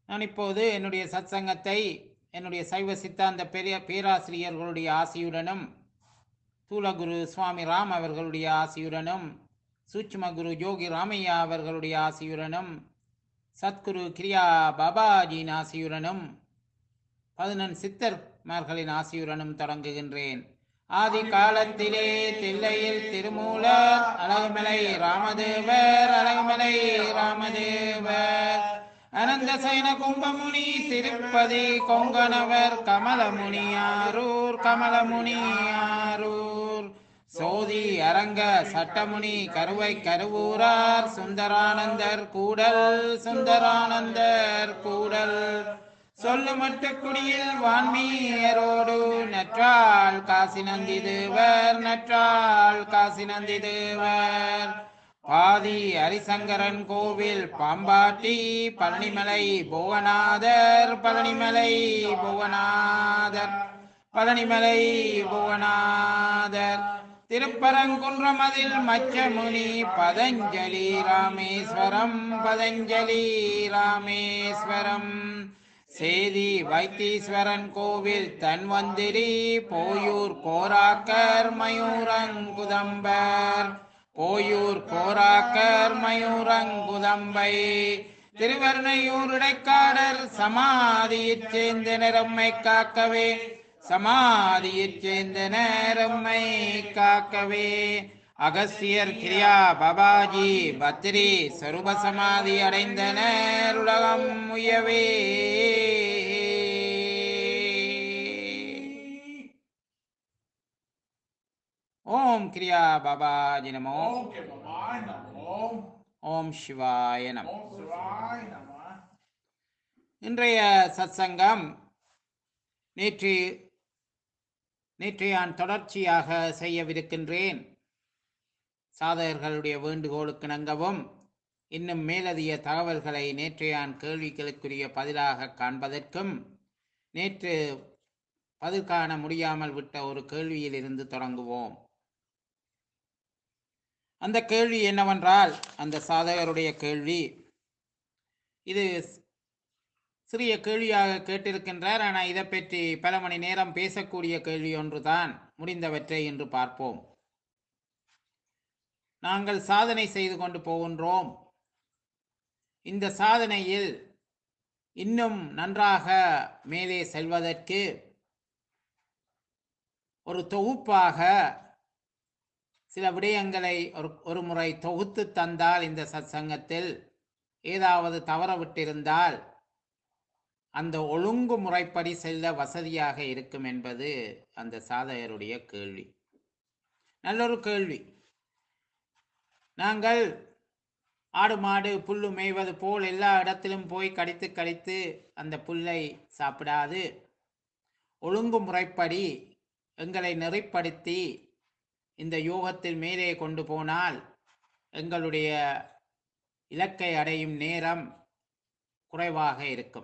நான் இப்போது என்னுடைய சத்சங்கத்தை என்னுடைய சைவ சித்தாந்த பெரிய பேராசிரியர்களுடைய ஆசியுடனும் தூலகுரு சுவாமி ராம் அவர்களுடைய ஆசியுடனும் சூட்சும குரு யோகி ராமையா அவர்களுடைய ஆசியுடனும் சத்குரு கிரியா பாபாஜியின் ஆசியுடனும் 11 சித்தர்மார்களின் ஆசியுடனும் தொடங்குகின்றேன். ஆதி காலத்திலே தில்லையில் திருமூலர் அழகுமலை ராமதேவர் அழகுமலை ராமதேவர் அனந்த சைன கும்பமுனி திருப்பதி கொங்கணவர் கமலமுனியாரூர் கமலமுனியாரூர் சோதி அரங்க சட்டமுனி கருவை கருவூரார் சுந்தரானந்தர் கூடல் சுந்தரானந்தர் கூடல் சொல்லுமட்டு குடியில் வான்மீயரோடு நற்றாள் காசி நந்தி தேவர் நற்றாள் காசி நந்தி தேவர் பாதி ஹரிசங்கரன் கோவில் பாம்பாட்டி பழனிமலை புவனாதர் பழனிமலை புவனாதர் பழனிமலை புவனாதர் திருப்பரங்குன்றமதில் மச்சமுனி பதஞ்சலி ராமேஸ்வரம் பதஞ்சலி ராமேஸ்வரம் சேதி வைத்தீஸ்வரன் கோவில் தன்வந்திரி போயூர் கோராக்கர் மயூரங்குதம்பர் போயூர் கோராக்கர் மயூரங்குதம்பை திருவர்ணையூர் இடைக்காடர் சமாதியைச் சேர்ந்த நிறம்மை காக்கவே சமாதியைச் சேர்ந்த நேரம்மை காக்கவே அகஸ்தியர் கிரியா பாபாஜி பத்ரி சொரூப சமாதி அடைந்தனர் உலகம் உயவே. ஓம் கிரியா பாபாஜி நமோ. ஓம் சிவாய நமோ. இன்றைய சத்சங்கம் நேற்றையான் தொடர்ச்சியாக செய்யவிருக்கின்றேன். சாதகர்களுடைய வேண்டுகோளுக்கு இணங்கவும் இன்னும் மேலதிக தகவல்களை நேற்றையான் கேள்விகளுக்குரிய பதிலாக காண்பதற்கும் நேற்று பதில் காண முடியாமல் விட்ட ஒரு கேள்வியில் இருந்து தொடங்குவோம். அந்த கேள்வி என்னவென்றால், அந்த சாதகருடைய கேள்வி, இது சிறிய கேள்வியாக கேட்டிருக்கின்றார். ஆனால் இதை பற்றி பல மணி நேரம் பேசக்கூடிய கேள்வி ஒன்றுதான். முடிந்தவற்றை இன்று பார்ப்போம். நாங்கள் சாதனை செய்து கொண்டு போகின்றோம். இந்த சாதனையில் இன்னும் நன்றாக மேலே செல்வதற்கு ஒரு தொகுப்பாக சில விடயங்களை ஒரு முறை தொகுத்து தந்தால், இந்த சத்சங்கத்தில் ஏதாவது தவற விட்டிருந்தால் அந்த ஒழுங்கு முறைப்படி செல்ல வசதியாக இருக்கும் என்பது அந்த சாதகருடைய கேள்வி. நல்லொரு கேள்வி. நாங்கள் ஆடு மாடு புல்லு மேய்வது போல் எல்லா இடத்திலும் போய் கடித்து கடித்து அந்த புல்லை சாப்பிடாது, ஒழுங்கு முறைப்படி எங்களை நெறிப்படுத்தி இந்த யோகத்தில் மேலே கொண்டு போனால் எங்களுடைய இலக்கை அடையும் நேரம் குறைவாக இருக்கும்.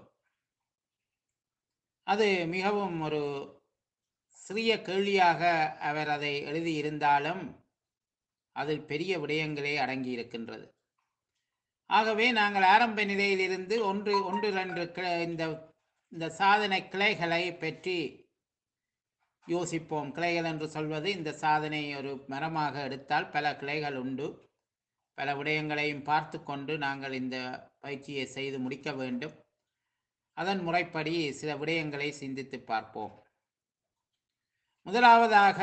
அது மிகவும் ஒரு சிறிய கேள்வியாக அவர் அதை எழுதியிருந்தாலும் அதில் பெரிய விடயங்களே அடங்கி இருக்கின்றது. ஆகவே நாங்கள் ஆரம்ப நிலையிலிருந்து ஒன்று ரெண்டு இந்த சாதனை கிளைகளை பற்றி யோசிப்போம். கிளைகள் என்று சொல்வது, இந்த சாதனை ஒரு மரமாக எடுத்தால் பல கிளைகள் உண்டு. பல விடயங்களையும் பார்த்து கொண்டு நாங்கள் இந்த பயிற்சியை செய்து முடிக்க வேண்டும். அதன் முறைப்படி சில விடயங்களை சிந்தித்து பார்ப்போம். முதலாவதாக,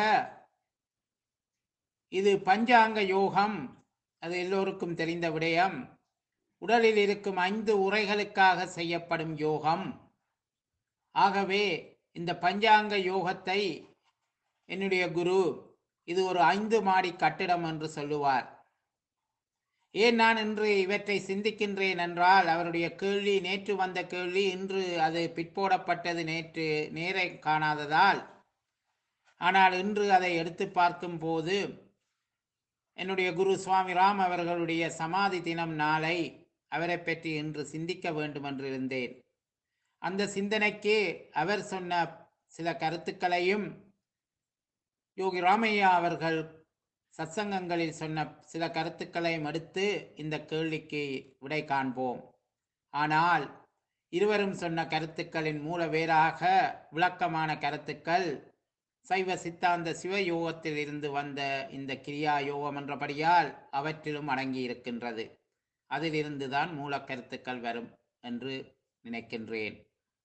இது பஞ்சாங்க யோகம். அது எல்லோருக்கும் தெரிந்த விடயம். உடலில் இருக்கும் 5 உறைகளுக்காக செய்யப்படும் யோகம். ஆகவே இந்த பஞ்சாங்க யோகத்தை என்னுடைய குரு இது ஒரு 5 மாடி கட்டிடம் என்று சொல்லுவார். ஏன் நான் இன்று இவற்றை சிந்திக்கின்றேன் என்றால், அவருடைய கேள்வி நேற்று வந்த கேள்வி, இன்று அது பிற்போடப்பட்டது, நேற்று நேரை காணாததால். ஆனால் இன்று அதை எடுத்து பார்க்கும் போது என்னுடைய குரு சுவாமி ராம் அவர்களுடைய சமாதி தினம் நாளை, அவரை பற்றி இன்று சிந்திக்க வேண்டும் என்று இருந்தேன். அந்த சிந்தனைக்கு அவர் சொன்ன சில கருத்துக்களையும் யோகி ராமையா அவர்கள் சத்சங்கங்களில் சொன்ன சில கருத்துக்களையும் எடுத்து இந்த கேள்விக்கு விடை காண்போம். ஆனால் இருவரும் சொன்ன கருத்துக்களின் மூல வேராக விளக்கமான கருத்துக்கள் சைவ சித்தாந்த சிவயோகத்தில் இருந்து வந்த இந்த கிரியா யோகம் என்றபடியால் அவற்றிலும் அடங்கி இருக்கின்றது. அதிலிருந்துதான் மூல கருத்துக்கள் வரும் என்று நினைக்கின்றேன்.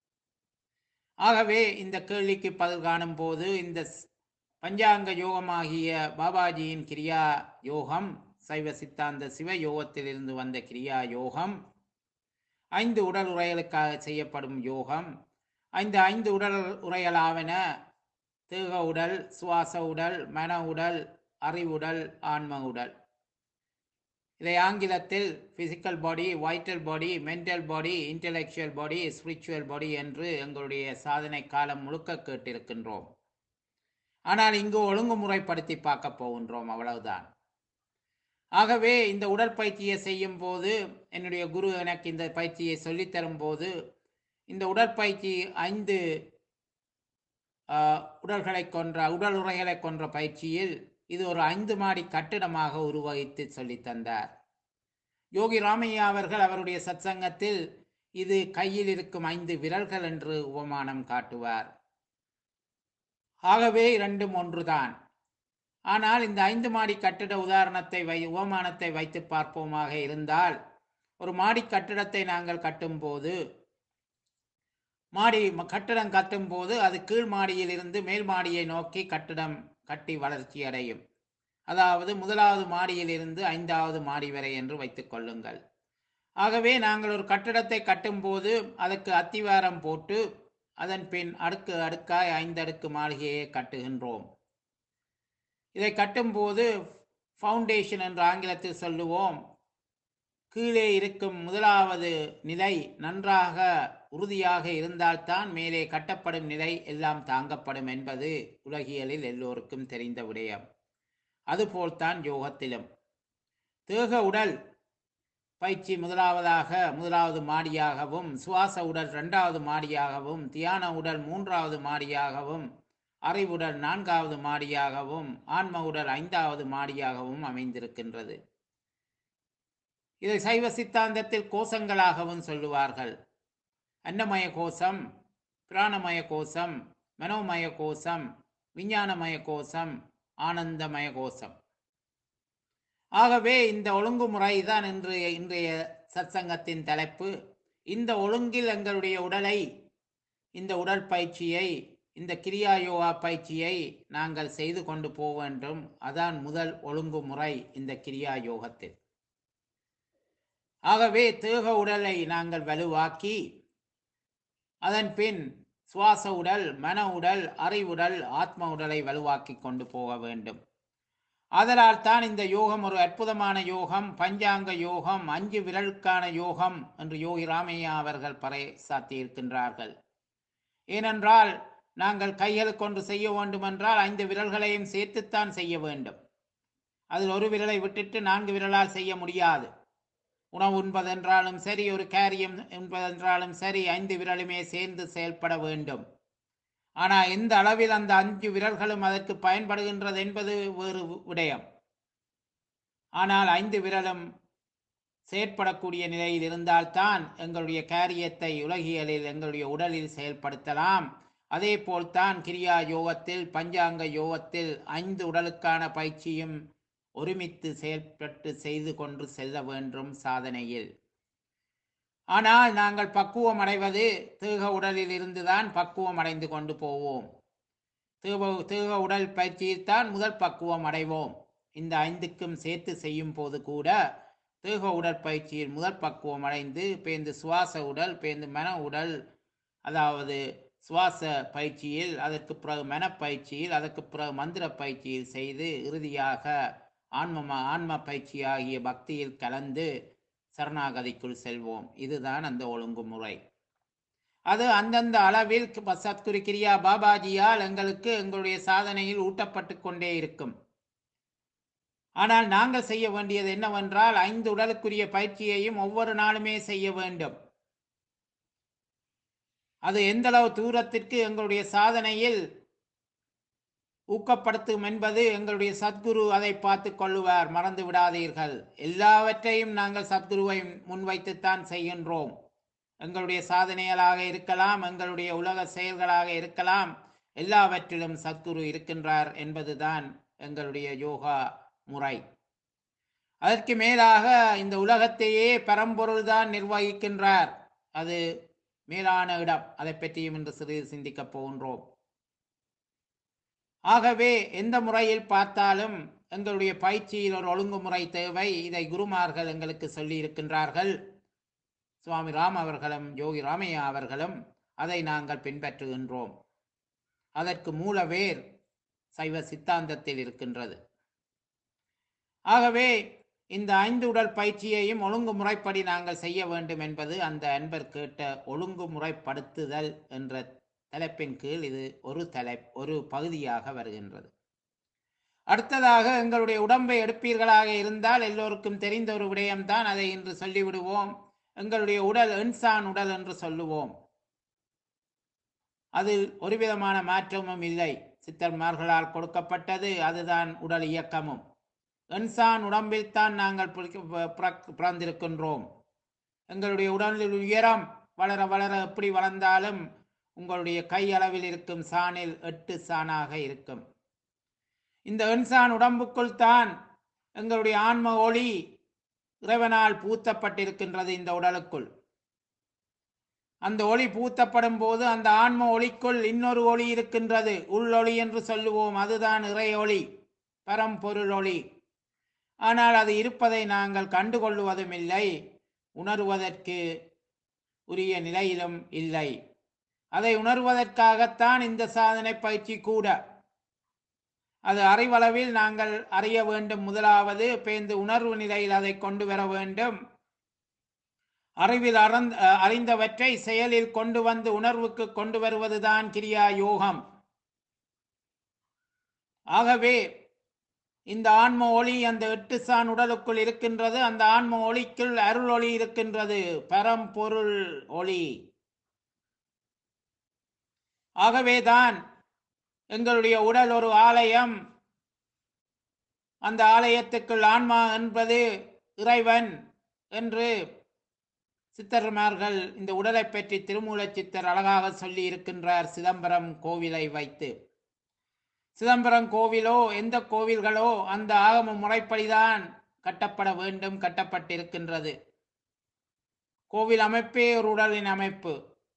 ஆகவே இந்த கேள்விக்கு பதில் காணும் போது இந்த பஞ்சாங்க யோகமாகிய பாபாஜியின் கிரியா யோகம், சைவ சித்தாந்த சிவ யோகத்தில் இருந்து வந்த கிரியா யோகம், 5 உடல் உரைகளுக்காக செய்யப்படும் யோகம். இந்த 5 உடல் உரைகளாவன தேக உடல், சுவாச உடல், மன உடல், அறிவுடல், ஆன்ம உடல். இதை ஆங்கிலத்தில் physical body, vital body, mental body, intellectual body, spiritual body என்று எங்களுடைய சாதனை காலம் முழுக்க கேட்டிருக்கின்றோம். ஆனால் இங்கு ஒழுங்குமுறைப்படுத்தி பார்க்க போகின்றோம், அவ்வளவுதான். ஆகவே இந்த உடற்பயிற்சியை செய்யும் போது என்னுடைய குரு எனக்கு இந்த பயிற்சியை சொல்லித்தரும் போது இந்த உடற்பயிற்சி 5 உடல்களை கொன்ற உடல் உரைகளை கொன்ற பயிற்சியில் இது ஒரு 5 மாடி கட்டிடமாக உருவகித்து சொல்லி தந்தார். யோகி ராமையா அவர்கள் அவருடைய சத்சங்கத்தில் இது கையில் இருக்கும் 5 விரல்கள் என்று உபமானம் காட்டுவார். ஆகவே 2ம் ஒன்றுதான். ஆனால் இந்த 5 மாடி கட்டிட உதாரணத்தை உபமானத்தை வைத்து பார்ப்போமாக இருந்தால், ஒரு மாடி கட்டிடத்தை நாங்கள் கட்டும் போது கட்டிடம் கட்டும் போது அது கீழ் மாடியில் இருந்து மேல் மாடியை நோக்கி கட்டிடம் கட்டி வளர்ச்சி அடையும். அதாவது 1வது மாடியில் இருந்து 5வது மாடி வரை என்று வைத்துக் கொள்ளுங்கள். ஆகவே நாங்கள் ஒரு கட்டிடத்தை கட்டும் போது அதற்கு அத்திவாரம் போட்டு அதன் பின் அடுக்கு அடுக்காய் 5 அடுக்கு மாளிகையை கட்டுகின்றோம். இதை கட்டும்போது ஃபவுண்டேஷன் என்று ஆங்கிலத்தில் சொல்லுவோம். கீழே இருக்கும் 1வது நிலை நன்றாக உறுதியாக இருந்தால்தான் மேலே கட்டப்படும் நிலை எல்லாம் தாங்கப்படும் என்பது உலகியலில் எல்லோருக்கும் தெரிந்த விடயம். அதுபோல்தான் யோகத்திலும் தேக உடல் பயிற்சி 1வது மாடியாகவும், சுவாச உடல் 2வது மாடியாகவும், தியான உடல் 3வது மாடியாகவும், அறிவுடல் 4வது மாடியாகவும், ஆன்ம உடல் 5வது மாடியாகவும் அமைந்திருக்கின்றது. இதை சைவ சித்தாந்தத்தில் கோஷங்களாகவும் சொல்லுவார்கள். அன்னமய கோஷம், பிராணமய கோஷம், மனோமய கோஷம், விஞ்ஞானமய கோஷம், ஆனந்தமய கோஷம். ஆகவே இந்த ஒழுங்குமுறை தான் இன்றைய சத்சங்கத்தின் தலைப்பு. இந்த ஒழுங்கில் எங்களுடைய உடலை, இந்த உடற்பயிற்சியை, இந்த கிரியா யோகா பயிற்சியை நாங்கள் செய்து கொண்டு போக வேண்டும். அதான் முதல் ஒழுங்குமுறை இந்த கிரியா யோகத்தில். ஆகவே தேக உடலை நாங்கள் வலுவாக்கி அதன் பின் சுவாச உடல், மன உடல், அறிவுடல், ஆத்ம உடலை வலுவாக்கி கொண்டு போக வேண்டும். அதனால் தான் இந்த யோகம் ஒரு அற்புதமான யோகம், பஞ்சாங்க யோகம், 5 விரலுக்கான யோகம் என்று யோகி ராமையா அவர்கள் பறைசாத்தியிருக்கின்றார்கள். ஏனென்றால் நாங்கள் கைகளுக்கு ஒன்று செய்ய வேண்டும் என்றால் 5 விரல்களையும் சேர்த்துத்தான் செய்ய வேண்டும். அதில் ஒரு விரலை விட்டுட்டு 4 விரலால் செய்ய முடியாது. உணவு உண்பதென்றாலும் சரி, ஒரு காரியம் உண்பதென்றாலும் சரி, 5 விரலுமே சேர்ந்து செயல்பட வேண்டும். ஆனால் எந்த அளவில் அந்த 5 விரல்களும் அதற்கு பயன்படுகின்றது என்பது வேறு விடயம். ஆனால் 5 விரலும் செயற்படக்கூடிய நிலையில் இருந்தால்தான் எங்களுடைய காரியத்தை உலகியலில் எங்களுடைய உடலில் செயல்படுத்தலாம். அதே போல்தான் கிரியா யோகத்தில், பஞ்சாங்க யோகத்தில் 5 உடலுக்கான பயிற்சியும் ஒருமித்து செயல்பட்டு செய்து கொண்டு செல்ல வேண்டும் சாதனையில். ஆனால் நாங்கள் பக்குவம் அடைவது தேக உடலில் இருந்துதான் பக்குவம் அடைந்து கொண்டு போவோம். தேக உடல் பயிற்சியில் தான் முதல் பக்குவம் அடைவோம். இந்த 5க்கும் சேர்த்து செய்யும் போது கூட தேக உடற்பயிற்சியில் முதல் பக்குவம் அடைந்து பேர்ந்து சுவாச உடல், பேர்ந்து மன உடல், அதாவது சுவாச பயிற்சியில், அதற்கு பிறகு மனப்பயிற்சியில், அதற்கு பிறகு மந்திர பயிற்சியில் செய்து இறுதியாக ஆன்ம பயிற்சி ஆகிய பக்தியில் கலந்து சரணாகதிக்குள் செல்வோம். இதுதான் அந்த ஒழுங்குமுறை. அது அந்தந்த அளவில் சத்குரு கிரியா பாபாஜியால் எங்களுக்கு எங்களுடைய சாதனையில் ஊட்டப்பட்டு கொண்டே இருக்கும். ஆனால் நாங்கள் செய்ய வேண்டியது என்னவென்றால் 5 உடலுக்குரிய பயிற்சியையும் ஒவ்வொரு நாளுமே செய்ய வேண்டும். அது எந்தளவு தூரத்திற்கு எங்களுடைய சாதனையில் ஊக்கப்படுத்தும் என்பது எங்களுடைய சத்குரு அதை பார்த்து கொள்ளுவார். மறந்து விடாதீர்கள். எல்லாவற்றையும் நாங்கள் சத்குருவை முன்வைத்துத்தான் செய்கின்றோம். எங்களுடைய சாதனைகளாக இருக்கலாம், எங்களுடைய உலக செயல்களாக இருக்கலாம், எல்லாவற்றிலும் சத்குரு இருக்கின்றார் என்பதுதான் எங்களுடைய யோகா முறை. அதற்கு மேலாக இந்த உலகத்தையே பரம்பொருள் தான் நிர்வகிக்கின்றார். அது மேலான இடம். அதை பற்றியும் இன்று சிறிது சிந்திக்கப் போகின்றோம். ஆகவே எந்த முறையில் பார்த்தாலும் எங்களுடைய பயிற்சியில் ஒரு ஒழுங்குமுறை தேவை. இதை குருமார்கள் எங்களுக்கு சொல்லி இருக்கின்றார்கள். சுவாமி ராம் அவர்களும் யோகி ராமையா அவர்களும் அதை நாங்கள் பின்பற்றுகின்றோம். அதற்கு மூலவேர் சைவ சித்தாந்தத்தில் இருக்கின்றது. ஆகவே இந்த 5 உடல் பயிற்சியையும் ஒழுங்குமுறைப்படி நாங்கள் செய்ய வேண்டும் என்பது அந்த அன்பர் கேட்ட ஒழுங்குமுறைப்படுத்துதல் என்ற தலைப்பின் கீழ் இது ஒரு பகுதியாக வருகின்றது. அடுத்ததாக எங்களுடைய உடம்பை எடுப்பீர்களாக இருந்தால் எல்லோருக்கும் தெரிந்த ஒரு விடயம்தான், அதை இன்று சொல்லிவிடுவோம். எங்களுடைய உடல் இன்சான் உடல் என்று சொல்லுவோம். அதில் ஒரு விதமான மாற்றமும் இல்லை. சித்தர்மார்களால் கொடுக்கப்பட்டது அதுதான் உடல் இயக்கமும். இன்சான் உடம்பில் தான் நாங்கள் பிறந்திருக்கின்றோம். எங்களுடைய உடலில் உயரம் வளர வளர எப்படி வளர்ந்தாலும் உங்களுடைய கை அளவில் இருக்கும் சாணில் 8 சாணாக இருக்கும். இந்த இன்சான் உடம்புக்குள் தான் எங்களுடைய ஆன்ம ஒளி இறைவனால் பூத்தப்பட்டிருக்கின்றது. இந்த உடலுக்குள் அந்த ஒளி பூத்தப்படும் போது அந்த ஆன்ம ஒளிக்குள் இன்னொரு ஒளி இருக்கின்றது, உள்ளொளி என்று சொல்லுவோம். அதுதான் இறை ஒளி, பரம்பொருள் ஒளி. ஆனால் அது இருப்பதை நாங்கள் கண்டுகொள்வதும் இல்லை, உணர்வதற்கு உரிய நிலையிலும் இல்லை. அதை உணர்வதற்காகத்தான் இந்த சாதனை பயிற்சி கூட. அது அறிவளவில் நாங்கள் அறிய வேண்டும். முதலாவது பேந்து உணர்வு நிலையில் அதை கொண்டு வர வேண்டும். அறிவில் அறிந்தவற்றை செயலில் கொண்டு வந்து உணர்வுக்கு கொண்டு வருவதுதான் கிரியா யோகம். ஆகவே இந்த ஆன்ம ஒளி அந்த 8 சான் உடலுக்குள் இருக்கின்றது. அந்த ஆன்ம ஒளிக்குள் அருள் ஒளி இருக்கின்றது, பரம்பொருள் ஒளி. ஆகவேதான் எங்களுடைய உடல் ஒரு ஆலயம். அந்த ஆலயத்துக்குள் ஆன்மா என்பது இறைவன் என்று சித்தர்மார்கள் இந்த உடலை பற்றி திருமூலச் சித்தர் அழகாக சொல்லி இருக்கின்றார். சிதம்பரம் கோவிலை வைத்து, சிதம்பரம் கோவிலோ எந்த கோவில்களோ அந்த ஆகம முறைப்படிதான் கட்டப்பட வேண்டும், கட்டப்பட்டிருக்கின்றது. கோவில் அமைப்பே ஒரு உடலின் அமைப்பு.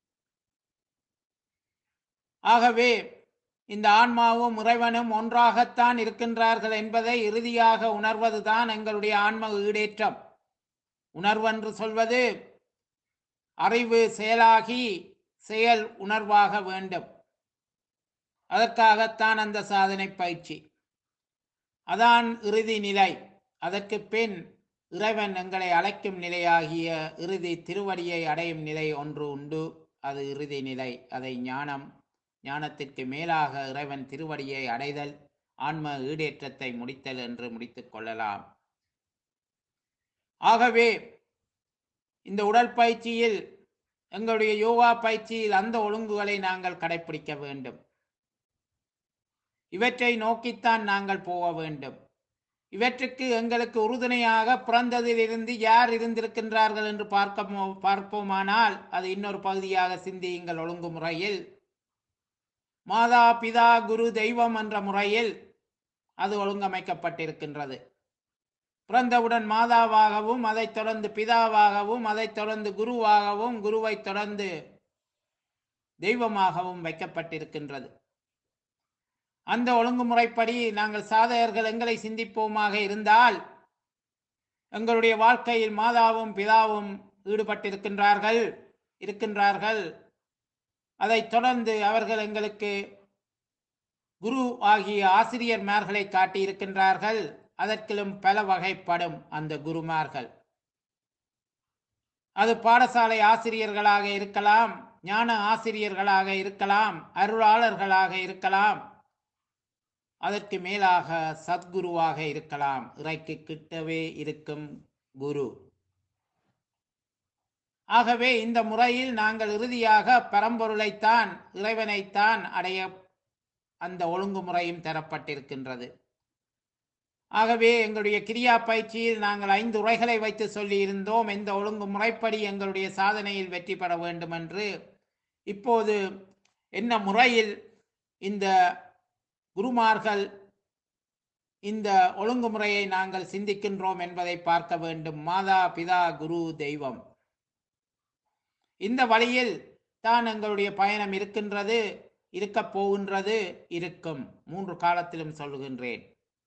ஆகவே இந்த ஆன்மாவும் இறைவனும் ஒன்றாகத்தான் இருக்கின்றார்கள் என்பதை இறுதியாக உணர்வதுதான் எங்களுடைய ஆன்ம ஈடேற்றம். உணர்வென்று சொல்வது அறிவு செயலாகி செயல் உணர்வாக வேண்டும். அதற்காகத்தான் அந்த சாதனை பயிற்சி. அதான் இறுதி நிலை. அதற்கு பின் இறைவன் எங்களை அழைக்கும் நிலையாகிய இறுதி திருவடியை அடையும் நிலை ஒன்று உண்டு. அது இறுதி நிலை. அதை ஞானத்திற்கு மேலாக இறைவன் திருவடியை அடைதல், ஆன்ம ஈடேற்றத்தை முடித்தல் என்று முடித்துக் கொள்ளலாம். ஆகவே இந்த உடற்பயிற்சியில் எங்களுடைய யோகா பயிற்சியில் அந்த ஒழுங்குகளை நாங்கள் கடைபிடிக்க வேண்டும். இவற்றை நோக்கித்தான் நாங்கள் போக வேண்டும். இவற்றுக்கு எங்களுக்கு உறுதுணையாக பிறந்ததிலிருந்து யார் இருந்திருக்கின்றார்கள் என்று பார்ப்போமானால் அது இன்னொரு பகுதியாக சிந்தியுங்கள். ஒழுங்குமுறையில் மாதா பிதா குரு தெய்வம் என்ற முறையில் அது ஒழுங்கமைக்கப்பட்டிருக்கின்றது. பிறந்தவுடன் மாதாவாகவும், அதைத் தொடர்ந்து பிதாவாகவும், அதைத் தொடர்ந்து குருவாகவும், குருவை தொடர்ந்து தெய்வமாகவும் வைக்கப்பட்டிருக்கின்றது. அந்த ஒழுங்குமுறைப்படி நாங்கள் சாதகர்கள் எங்களை சிந்திப்போமாக இருந்தால் எங்களுடைய வாழ்க்கையில் மாதாவும் பிதாவும் இருக்கின்றார்கள். அதைத் தொடர்ந்து அவர்கள் எங்களுக்கு குரு ஆகிய ஆசிரியர்மார்களை காட்டியிருக்கின்றார்கள். அதற்கிலும் பல வகைப்படும் அந்த குருமார்கள். அது பாடசாலை ஆசிரியர்களாக இருக்கலாம், ஞான ஆசிரியர்களாக இருக்கலாம், அருளாளர்களாக இருக்கலாம், அதற்கு மேலாக சத்குருவாக இருக்கலாம். இறைக்கு கிட்டவே இருக்கும் குரு. ஆகவே இந்த முறையில் நாங்கள் இறுதியாக பரம்பொருளைத்தான், இறைவனைத்தான் அடைய அந்த ஒழுங்குமுறையும் தரப்பட்டிருக்கின்றது. ஆகவே எங்களுடைய கிரியா பயிற்சியில் நாங்கள் 5 உரைகளை வைத்து சொல்லி இருந்தோம், எந்த ஒழுங்கு முறைப்படி எங்களுடைய சாதனையில் வெற்றி பெற வேண்டும் என்று. இப்போது என்ன முறையில் இந்த குருமார்கள் இந்த ஒழுங்குமுறையை நாங்கள் சிந்திக்கின்றோம் என்பதை பார்க்க வேண்டும். மாதா பிதா குரு தெய்வம், இந்த வழியில் தான் எங்களுடைய பயணம் இருக்கின்றது, இருக்கப் போகின்றது, இருக்கும். 3 காலத்திலும் சொல்லுகின்றேன்.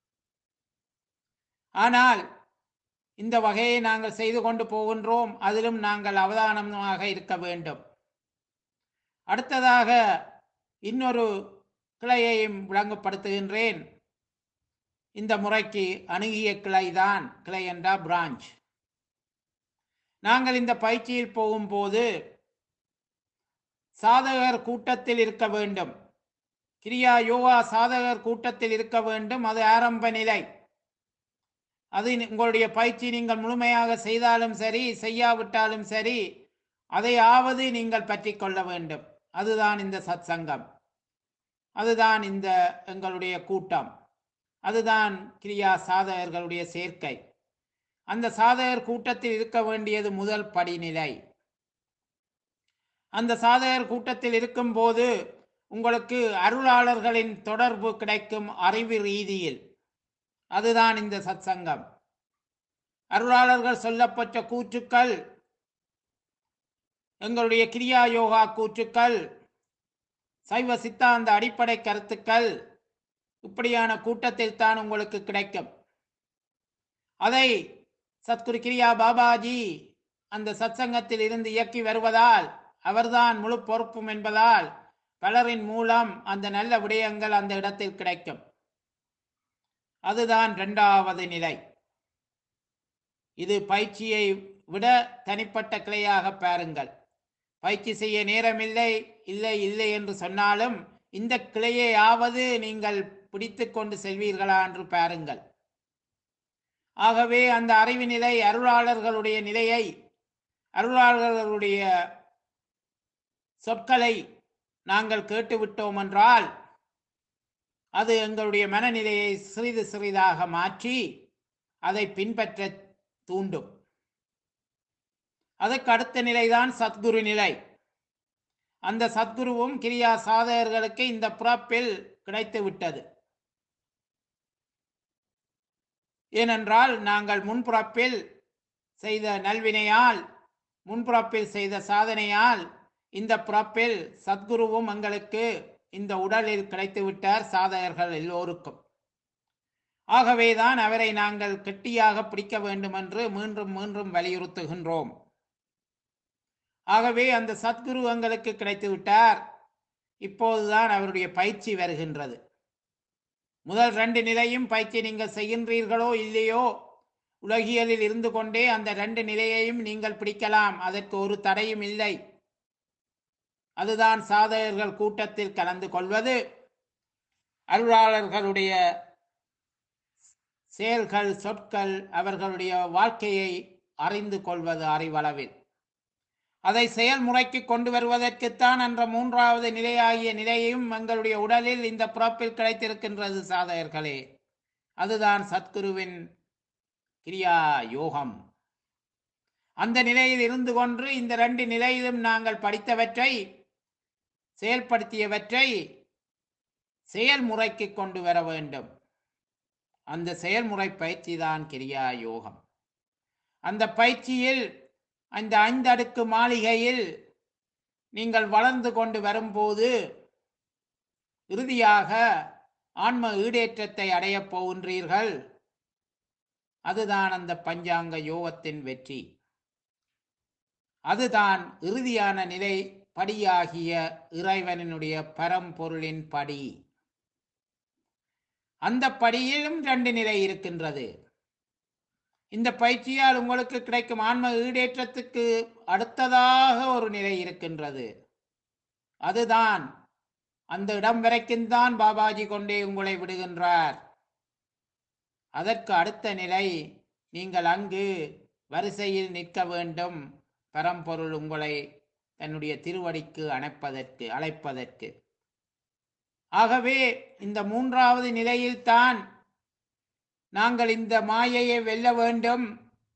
ஆனால் இந்த வகையை நாங்கள் செய்து கொண்டு போகின்றோம், அதிலும் நாங்கள் அவதானமாக இருக்க வேண்டும். அடுத்ததாக இன்னொரு கிளையையும் விளங்கப்படுத்துகின்றேன். இந்த முறைக்கு அணுகிய கிளைதான், கிளை என்றா பிரான்ச். நாங்கள் இந்த பயிற்சியில் போகும்போது சாதகர் கூட்டத்தில் இருக்க வேண்டும். கிரியா யோகா சாதகர் கூட்டத்தில் இருக்க வேண்டும். அது ஆரம்ப நிலை. அது உங்களுடைய பயிற்சி நீங்கள் முழுமையாக செய்தாலும் சரி, செய்யாவிட்டாலும் சரி, அதையாவது நீங்கள் பற்றி கொள்ள வேண்டும். அதுதான் இந்த சத்சங்கம், அதுதான் இந்த எங்களுடைய கூட்டம், அதுதான் கிரியா சாதகர்களுடைய சேர்க்கை. அந்த சாதகர் கூட்டத்தில் இருக்க வேண்டியது முதல் படிநிலை. அந்த சாதகர் கூட்டத்தில் இருக்கும்போது உங்களுக்கு அருளாளர்களின் தொடர்பு கிடைக்கும் அறிவு ரீதியில். அதுதான் இந்த சத்சங்கம். அருளாளர்கள் சொல்லப்பட்ட கூற்றுக்கள், எங்களுடைய கிரியா யோகா கூற்றுக்கள், சைவ சித்தாந்த அடிப்படை கருத்துக்கள் இப்படியான கூட்டத்தில் தான் உங்களுக்கு கிடைக்கும். அதை சத்குரு கிரியா பாபாஜி அந்த சத்சங்கத்தில் இருந்து இயக்கி வருவதால், அவர்தான் முழு பொறுப்பும் என்பதால், பலரின் மூலம் அந்த நல்ல விடயங்கள் அந்த இடத்தில் கிடைக்கும். அதுதான் 2வது நிலை. இது பயிற்சியை விட தனிப்பட்ட கிளையாக பாருங்கள். பயிற்சி செய்ய நேரமில்லை, இல்லை இல்லை என்று சொன்னாலும் இந்த கிளையையாவது நீங்கள் பிடித்து கொண்டு செல்வீர்களா என்று பாருங்கள். ஆகவே அந்த அறிவு நிலை, அருளாளர்களுடைய நிலையை, அருளாளர்களுடைய சொற்களை நாங்கள் கேட்டுவிட்டோம் என்றால், அது எங்களுடைய மனநிலையை சிறிது சிறிதாக மாற்றி அதை பின்பற்ற தூண்டும். அதற்கு அடுத்த நிலைதான் சத்குரு நிலை. அந்த சத்குருவும் கிரியா சாதகர்களுக்கு இந்த பிறப்பில் கிடைத்து விட்டது. ஏனென்றால் நாங்கள் முன்பிறப்பில் செய்த நல்வினையால், முன்பிறப்பில் செய்த சாதனையால் இந்த பிறப்பில் சத்குருவும் எங்களுக்கு இந்த உடலில் கிடைத்து விட்டார், சாதகர்கள் எல்லோருக்கும். ஆகவேதான் அவரை நாங்கள் கெட்டியாக பிடிக்க வேண்டும் என்று மீண்டும் மீண்டும் வலியுறுத்துகின்றோம். ஆகவே அந்த சத்குரு எங்களுக்கு கிடைத்து விட்டார். இப்போதுதான் அவருடைய பயிற்சி வருகின்றது. முதல் 2 நிலையும் பயிற்சி நீங்கள் செய்கின்றீர்களோ இல்லையோ, உலகியலில் இருந்து கொண்டே அந்த 2 நிலையையும் நீங்கள் பிடிக்கலாம். அதற்கு ஒரு தடையும் இல்லை. அதுதான் சாதகர்கள் கூட்டத்தில் கலந்து கொள்வது, அருளாளர்களுடைய செயல்கள், சொற்கள், அவர்களுடைய வாழ்க்கையை அறிந்து கொள்வது அறிவளவில். அதை செயல்முறைக்கு கொண்டு வருவதற்குத்தான் என்ற 3வது நிலையாகிய நிலையும் எங்களுடைய உடலில் இந்த பிறப்பில் கிடைத்திருக்கின்றது சாதகர்களே. அதுதான் சத்குருவின் கிரியா யோகம். அந்த நிலையில் இருந்து கொண்டு இந்த 2 நிலையிலும் நாங்கள் படித்தவற்றை, செயல்படுத்தியவற்றை செயல்முறைக்கு கொண்டு வர வேண்டும். அந்த செயல்முறை பயிற்சி தான் கிரியா யோகம். அந்த பயிற்சியில், அந்த 5 அடுக்கு மாளிகையில் நீங்கள் வளர்ந்து கொண்டு வரும்போது இறுதியாக ஆன்ம ஈடேற்றத்தை அடையப் போகின்றீர்கள். அதுதான் அந்த பஞ்சாங்க யோகத்தின் வெற்றி. அதுதான் இறுதியான நிலை, படியாகிய இறைவனுடைய பரம்பொருளின் படி. அந்த படியிலும் 2 நிலை இருக்கின்றது. இந்த பயிற்சியால் உங்களுக்கு கிடைக்கும் ஆன்ம ஈடேற்றத்துக்கு அடுத்ததாக ஒரு நிலை இருக்கின்றது. அதுதான் அந்த இடம் வரைக்கும் தான் பாபாஜி கொண்டே உங்களை விடுகின்றார். அதற்கு அடுத்த நிலை, நீங்கள் அங்கு வரிசையில் நிற்க வேண்டும், பரம்பொருள் உங்களை தன்னுடைய திருவடிக்கு அழைப்பதற்கு. ஆகவே இந்த 3வது நிலையில் தான் நாங்கள் இந்த மாயையை வெல்ல வேண்டும்,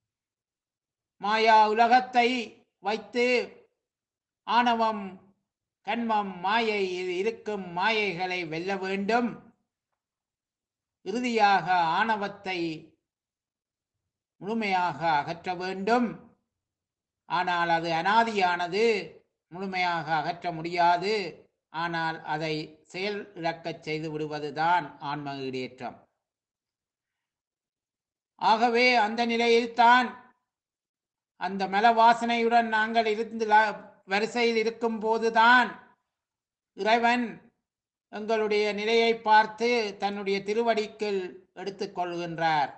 மாயா உலகத்தை வைத்து ஆணவம் கண்மம் மாயையில் இருக்கும் மாயைகளை வெல்ல வேண்டும், இறுதியாக ஆணவத்தை முழுமையாக அகற்ற வேண்டும். ஆனால் அது அனாதியானது, முழுமையாக அகற்ற முடியாது. ஆனால் அதை செயல் இழக்கச் செய்து விடுவதுதான் ஆன்ம ஈடேற்றம். ஆகவே அந்த நிலையில்தான் அந்த மல வாசனையுடன் நாங்கள் இருந்து வரிசையில் இருக்கும் போதுதான் இறைவன் எங்களுடைய நிலையை பார்த்து தன்னுடைய திருவடிக்குள் எடுத்துக்கொள்கின்றார்.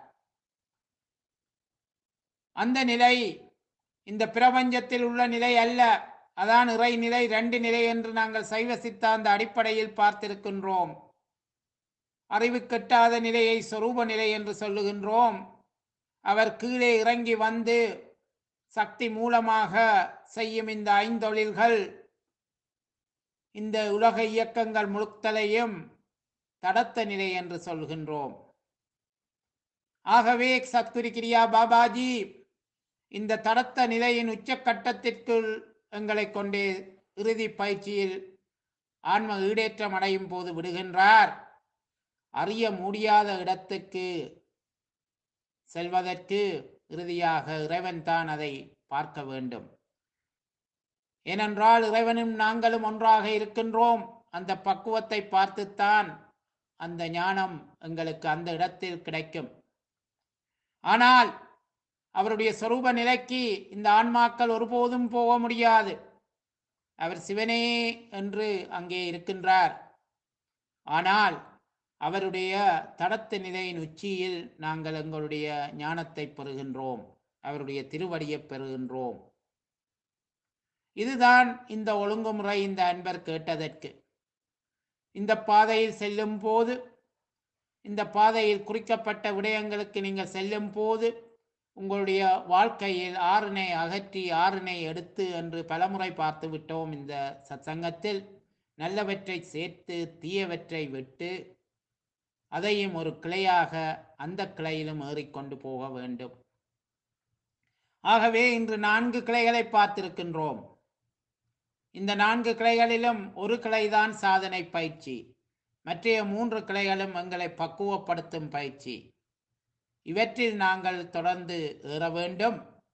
அந்த நிலை இந்த பிரபஞ்சத்தில் உள்ள நிலை அல்ல. அதான் இறை நிலை, 2 நிலை என்று நாங்கள் சைவ சித்தாந்த அடிப்படையில் பார்த்திருக்கின்றோம். அறிவு கெட்டாத நிலையை சொரூப நிலை என்று சொல்லுகின்றோம். அவர் கீழே இறங்கி வந்து சக்தி மூலமாக செய்யும் இந்த 5 தொழில்கள், இந்த உலக இயக்கங்கள் முழுத்தலையும் தடத்த நிலை என்று சொல்கின்றோம். ஆகவே சத்குரு கிரியா பாபாஜி இந்த தடத்த நிலையின் உச்சக்கட்டத்திற்குள் எங்களை கொண்டு இறுதி பயிற்சியில் ஆன்ம ஈடேற்றம் அடையும் போது விடுகின்றார். அறிய முடியாத இடத்துக்கு செல்வதற்கு இறுதியாக இறைவன் தான் அதை பார்க்க வேண்டும். ஏனென்றால் இறைவனும் நாங்களும் ஒன்றாக இருக்கின்றோம். அந்த பக்குவத்தை பார்த்துத்தான் அந்த ஞானம் எங்களுக்கு அந்த இடத்தில் கிடைக்கும். ஆனால் அவருடைய சொரூப நிலைக்கு இந்த ஆன்மாக்கள் ஒருபோதும் போக முடியாது. அவர் சிவனே என்று அங்கே இருக்கின்றார். ஆனால் அவருடைய தடத்து நிலையின் உச்சியில் நாங்கள் எங்களுடைய ஞானத்தை பெறுகின்றோம், அவருடைய திருவடியை பெறுகின்றோம். இதுதான் இந்த ஒழுங்குமுறை. இந்த அன்பர் கேட்டதற்கு இந்த பாதையில் செல்லும் போது, இந்த பாதையில் குறிக்கப்பட்ட விடயங்களுக்கு நீங்கள் செல்லும் போது உங்களுடைய வாழ்க்கையில் ஆறினை அகற்றி ஆறினை எடுத்து என்று பலமுறை பார்த்து விட்டோம். இந்த சத்சங்கத்தில் நல்லவற்றை சேர்த்து தீயவற்றை விட்டு அதையும் ஒரு கிளையாக அந்த கிளையிலும் ஏறிக்கொண்டு போக வேண்டும். ஆகவே இன்று 4 கிளைகளை பார்த்திருக்கின்றோம். இந்த 4 கிளைகளிலும் ஒரு கிளைதான் சாதனை பயிற்சி, மற்ற 3 கிளைகளும் எங்களை பக்குவப்படுத்தும் பயிற்சி. இவற்றில் நாங்கள் தொடர்ந்து ஏற வேண்டும்.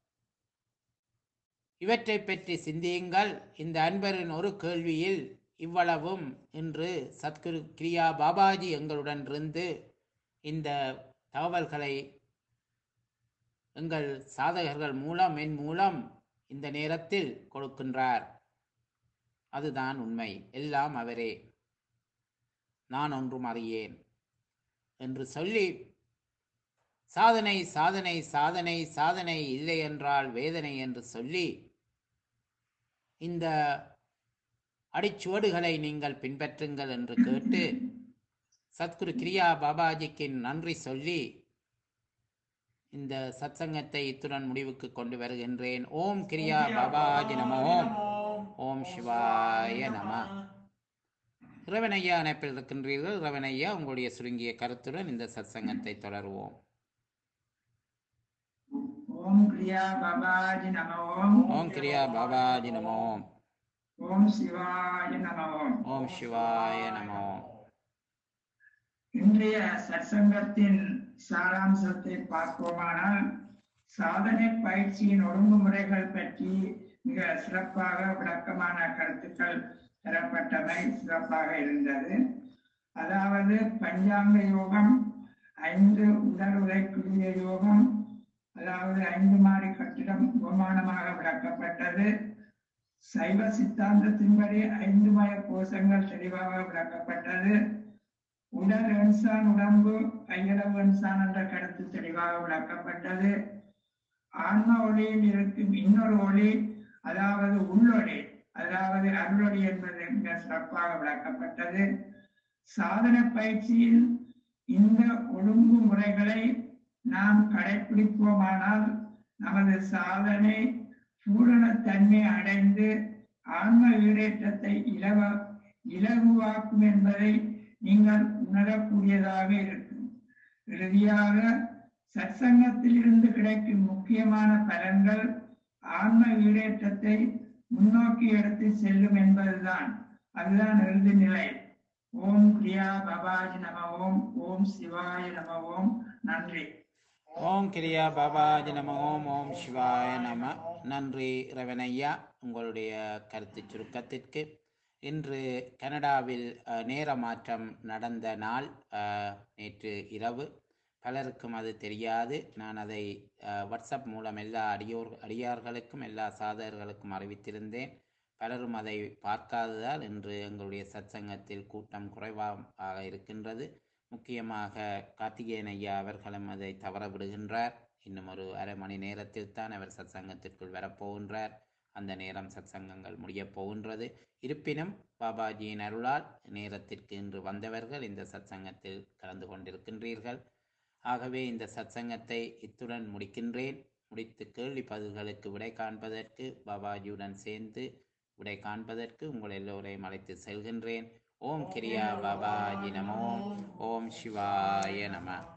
இவற்றை பற்றி சிந்தியுங்கள். இந்த அன்பரின் ஒரு கேள்வியில் இவ்வளவும் இன்று சத்குரு கிரியா பாபாஜி எங்களுடன் இருந்து இந்த தகவல்களை எங்கள் சாதகர்கள் மூலம் என் மூலம் இந்த நேரத்தில் கொடுக்கின்றார். அதுதான் உண்மை. எல்லாம் அவரே, நான் ஒன்றும் அறியேன் என்று சொல்லி சாதனை சாதனை சாதனை சாதனை இல்லை என்றால் வேதனை என்று சொல்லி இந்த அடிச்சுவடுகளை நீங்கள் பின்பற்றுங்கள் என்று கேட்டு சத்குரு கிரியா பாபாஜிக்கு நன்றி சொல்லி இந்த சத்சங்கத்தை இத்துடன் முடிவுக்கு கொண்டு வருகின்றேன். ஓம் கிரியா பாபாஜி நமோ. ஓம் சிவாய நம. இறைவனையா அணைப்பில் இருக்கின்றீர்கள். இறைவனையா உங்களுடைய சுருங்கிய கருத்துடன் இந்த சத்சங்கத்தை தொடருவோம். ஓம் கிரியா பாபாஜி நமோ. ஓம் கிரியா பாபாஜி நமோ. ஓம் சிவாய நமோ. ஓம் சிவாய நமோ. இன்றைய சத்சங்கத்தின் சாராம்சத்தை பார்ப்போமானால், சாதனை பயிற்சியின் ஒழுங்குமுறைகள் பற்றி மிக சிறப்பாக விளக்கமான கருத்துக்கள் தரப்பட்டமை சிறப்பாக இருந்தது. அதாவது பஞ்சாங்க யோகம், 5 உடல் உழைக்கூடிய யோகம், அதாவது 5 மாடி கட்டிடம் உபமானமாக விளக்கப்பட்டது. சைவ சித்தாந்தத்தின்படி 5 மய கோஷங்கள் தெளிவாக விளக்கப்பட்டது. உடல் என்சான், உடம்பு கையளவு என்சான் என்ற கருத்து தெளிவாக விளக்கப்பட்டது. ஆன்ம ஒளியில் இருக்கும் இன்னொரு ஒளி, அதாவது உள்ளொளி, அதாவது அருளொளி என்பது மிக சிறப்பாக விளக்கப்பட்டது. சாதன பயிற்சியில் இந்த ஒழுங்கு முறைகளை நாம் கடைபிடிப்போமானால் நமது சாதனை பூரணத்தன்மை அடைந்து ஆன்ம ஈடேற்றத்தை இலகுவாக்கும் என்பதை நீங்கள் உணரக்கூடியதாக இருக்கும். இறுதியாக சத்சங்கத்தில் இருந்து கிடைக்கும் முக்கியமான பலன்கள் ஆன்ம ஈடேற்றத்தை முன்னோக்கி எடுத்து செல்லும் என்பதுதான். அதுதான் இறுதி நிலை. ஓம் கிரியா பாபாஜி நம ஓம். ஓம் சிவாய நம ஓம். நன்றி. ஓம் கிரியா பாபாஜி நம ஓம். ஓம் சிவாய நம. நன்றி ரவணையா உங்களுடைய கருத்து சுருக்கத்திற்கு. இன்று கனடாவில் நேர மாற்றம் நடந்த நாள். நேற்று இரவு. பலருக்கும் அது தெரியாது. நான் அதை வாட்ஸ்அப் மூலம் எல்லா அடியார்களுக்கும் எல்லா சாதகர்களுக்கும் அறிவித்திருந்தேன். பலரும் அதை பார்க்காததால் இன்று எங்களுடைய சத்சங்கத்தில் கூட்டம் குறைவாக இருக்கின்றது. முக்கியமாக கார்த்திகேயன் ஐயா அவர்களும் அதை தவற விடுகின்றார். இன்னும் ஒரு அரை மணி நேரத்தில் தான் அவர் சத்சங்கத்திற்குள் வரப்போகின்றார். அந்த நேரம் சத்சங்கங்கள் முடியப் போகின்றது. இருப்பினும் பாபாஜியின் அருளால் நேரத்திற்கு இன்று வந்தவர்கள் இந்த சத்சங்கத்தில் கலந்து கொண்டிருக்கின்றீர்கள். ஆகவே இந்த சத்சங்கத்தை இத்துடன் முடிக்கின்றேன். முடித்து கேள்வி பதில்களுக்கு விடை காண்பதற்கு பாபாஜியுடன் சேர்ந்து விடை காண்பதற்கு உங்கள் எல்லோரையும் அழைத்து செல்கின்றேன். ஓம் கிரியா பாபாஜி நமோ. ஓம் சிவாய நம.